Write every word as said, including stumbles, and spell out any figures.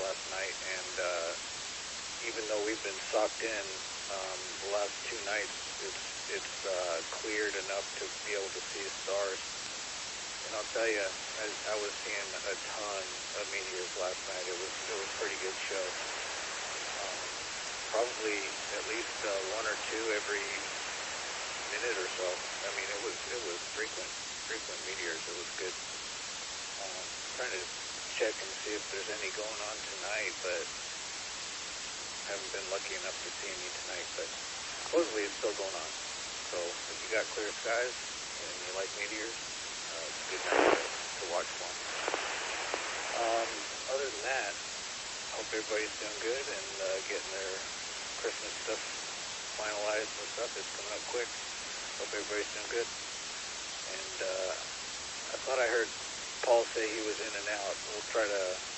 last night, and uh, even though we've been socked in um, the last two nights, it's it's uh, cleared enough to be able to see stars. And I'll tell you, I, I was seeing a ton of meteors last night. It was it was a pretty good show. Um, probably at least uh, one or two every minute or so. I mean, it was it was frequent frequent meteors. It was good. Um, trying to check and see if there's any going on tonight, but haven't been lucky enough to see any tonight. But supposedly it's still going on. So if you got clear skies and you like meteors, uh, it's a good night to, to watch one. Um, other than that, hope everybody's doing good and uh, getting their Christmas stuff finalized and stuff. It's coming up quick. Hope everybody's doing good. And uh, I thought I heard Paul say he was in and out. We'll try to